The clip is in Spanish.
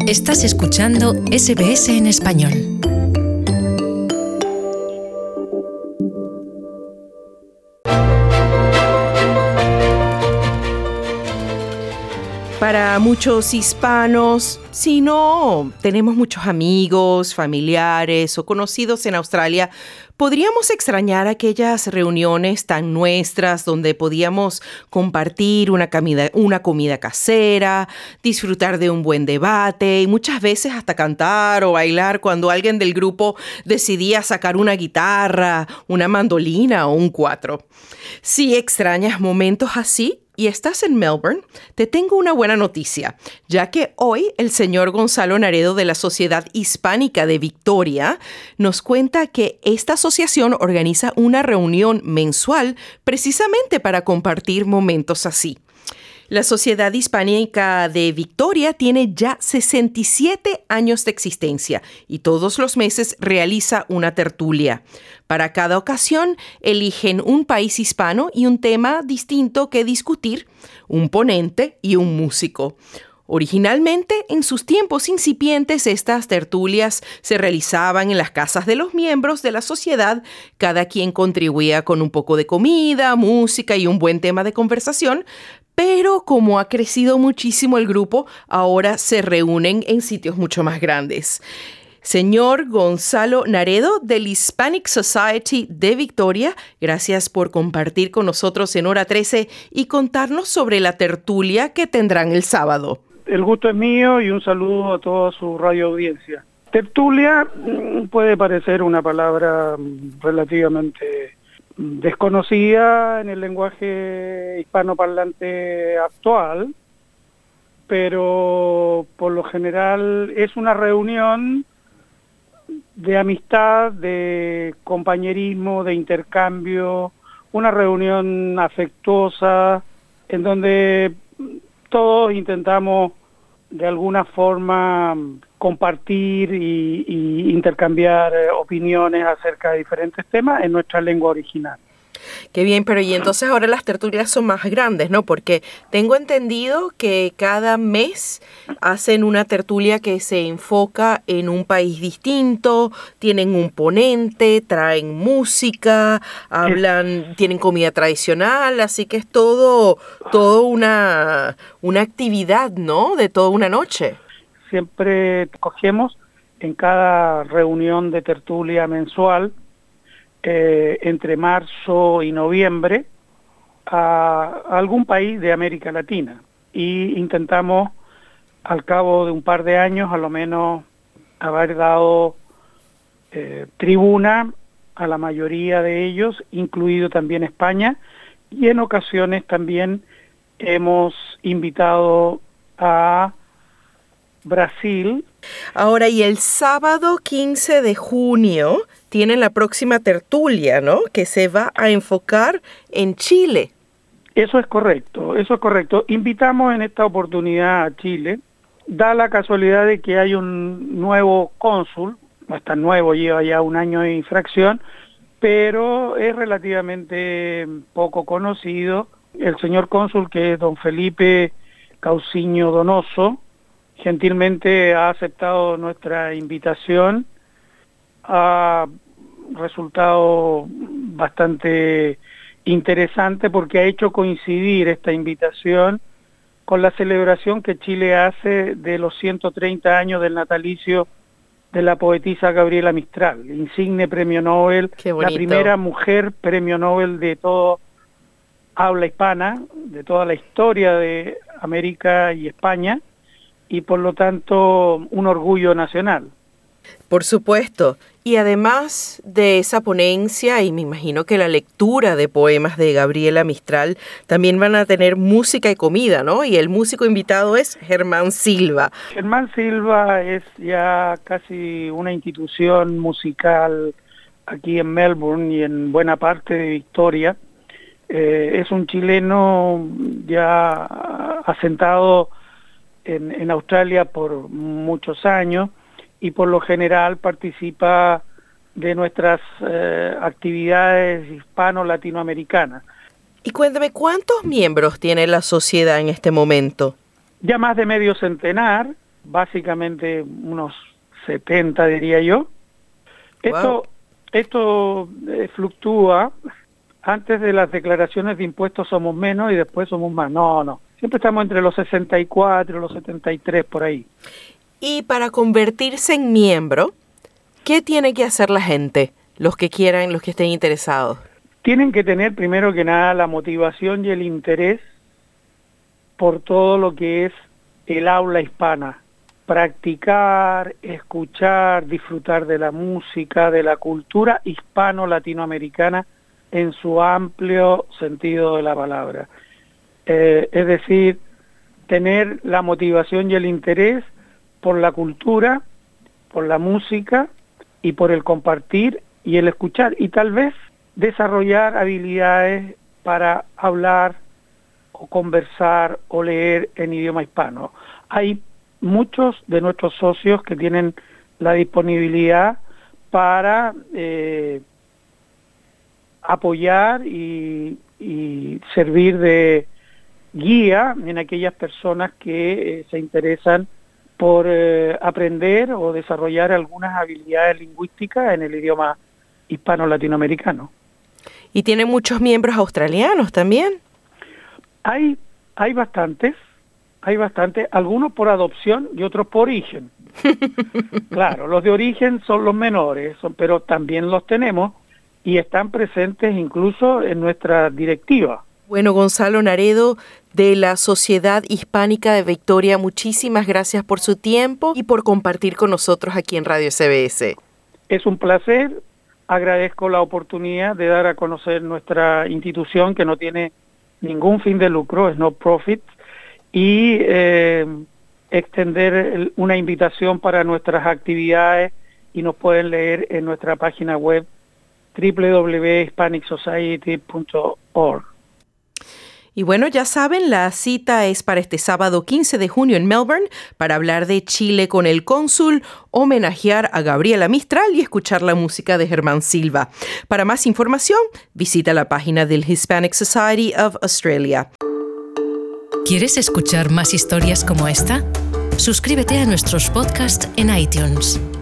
Estás escuchando SBS en español. Para muchos hispanos, si no tenemos muchos amigos, familiares o conocidos en Australia, podríamos extrañar aquellas reuniones tan nuestras donde podíamos compartir una comida casera, disfrutar de un buen debate y muchas veces hasta cantar o bailar cuando alguien del grupo decidía sacar una guitarra, una mandolina o un cuatro. Si extrañas momentos así y estás en Melbourne, te tengo una buena noticia, ya que hoy el señor Gonzalo Naredo de la Sociedad Hispánica de Victoria nos cuenta que esta asociación organiza una reunión mensual precisamente para compartir momentos así. La Sociedad Hispánica de Victoria tiene ya 67 años de existencia y todos los meses realiza una tertulia. Para cada ocasión, eligen un país hispano y un tema distinto que discutir, un ponente y un músico. Originalmente, en sus tiempos incipientes, estas tertulias se realizaban en las casas de los miembros de la sociedad. Cada quien contribuía con un poco de comida, música y un buen tema de conversación. Pero como ha crecido muchísimo el grupo, ahora se reúnen en sitios mucho más grandes. Señor Gonzalo Naredo del Hispanic Society de Victoria, gracias por compartir con nosotros en Hora 13 y contarnos sobre la tertulia que tendrán el sábado. El gusto es mío y un saludo a toda su radio audiencia. Tertulia puede parecer una palabra relativamente desconocida en el lenguaje hispanoparlante actual, pero por lo general es una reunión de amistad, de compañerismo, de intercambio, una reunión afectuosa en donde todos intentamos de alguna forma compartir y intercambiar opiniones acerca de diferentes temas en nuestra lengua original. Qué bien, pero y entonces ahora las tertulias son más grandes, ¿no? Porque tengo entendido que cada mes hacen una tertulia que se enfoca en un país distinto, tienen un ponente, traen música, hablan, tienen comida tradicional, así que es todo una actividad, ¿no? De toda una noche. Siempre cogemos en cada reunión de tertulia mensual entre marzo y noviembre a algún país de América Latina y intentamos al cabo de un par de años a lo menos haber dado tribuna a la mayoría de ellos, incluido también España, y en ocasiones también hemos invitado a Brasil. Ahora, y el sábado 15 de junio tienen la próxima tertulia, ¿no? Que se va a enfocar en Chile. Eso es correcto. Invitamos en esta oportunidad a Chile. Da la casualidad de que hay un nuevo cónsul, no es tan nuevo, lleva ya un año de infracción, pero es relativamente poco conocido. El señor cónsul, que es don Felipe Cauciño Donoso, gentilmente ha aceptado nuestra invitación. Ha resultado bastante interesante porque ha hecho coincidir esta invitación con la celebración que Chile hace de los 130 años del natalicio de la poetisa Gabriela Mistral, insigne premio Nobel, la primera mujer premio Nobel de todo habla hispana, de toda la historia de América y España, y por lo tanto un orgullo nacional. Por supuesto. Y además de esa ponencia, y me imagino que la lectura de poemas de Gabriela Mistral, también van a tener música y comida, ¿no? Y el músico invitado es Germán Silva. Germán Silva es ya casi una institución musical aquí en Melbourne y en buena parte de Victoria. Es un chileno ya asentado en Australia por muchos años y por lo general participa de nuestras actividades hispano-latinoamericanas. Y cuéntame, ¿cuántos miembros tiene la sociedad en este momento? Ya más de medio centenar, básicamente unos 70, diría yo. Wow. Esto fluctúa. Antes de las declaraciones de impuestos somos menos y después somos más. No. Siempre estamos entre los 64, los 73, por ahí. Y para convertirse en miembro, ¿qué tiene que hacer la gente? Los que quieran, los que estén interesados. Tienen que tener primero que nada la motivación y el interés por todo lo que es el habla hispana. Practicar, escuchar, disfrutar de la música, de la cultura hispano-latinoamericana en su amplio sentido de la palabra. Es decir, tener la motivación y el interés por la cultura, por la música y por el compartir y el escuchar, y tal vez desarrollar habilidades para hablar o conversar o leer en idioma hispano. Hay muchos de nuestros socios que tienen la disponibilidad para apoyar y servir de guía en aquellas personas que se interesan por aprender o desarrollar algunas habilidades lingüísticas en el idioma hispano-latinoamericano. ¿Y tiene muchos miembros australianos también? Hay bastantes, algunos por adopción y otros por origen. Claro, los de origen son los menores, pero también los tenemos y están presentes incluso en nuestra directiva. Bueno, Gonzalo Naredo, de la Sociedad Hispánica de Victoria, muchísimas gracias por su tiempo y por compartir con nosotros aquí en Radio SBS. Es un placer, agradezco la oportunidad de dar a conocer nuestra institución que no tiene ningún fin de lucro, es no profit, y extender una invitación para nuestras actividades, y nos pueden leer en nuestra página web www.hispanicsociety.org. Y bueno, ya saben, la cita es para este sábado 15 de junio en Melbourne para hablar de Chile con el cónsul, homenajear a Gabriela Mistral y escuchar la música de Germán Silva. Para más información, visita la página del Hispanic Society of Australia. ¿Quieres escuchar más historias como esta? Suscríbete a nuestros podcasts en iTunes.